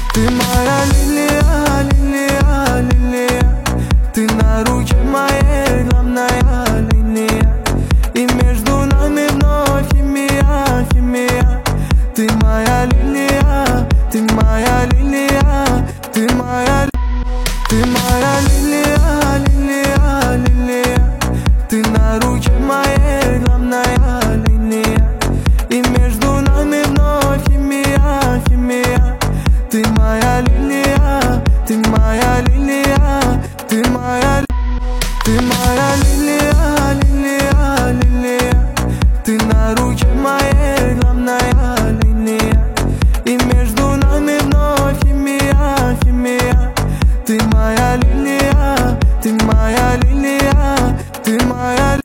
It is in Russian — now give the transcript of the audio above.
Ты моя лилия, лилия, лилия. Ты на руке моей главная линия. И между нами вновь химия, химия. Ты моя лилия, ты моя лилия. Ты моя лилия.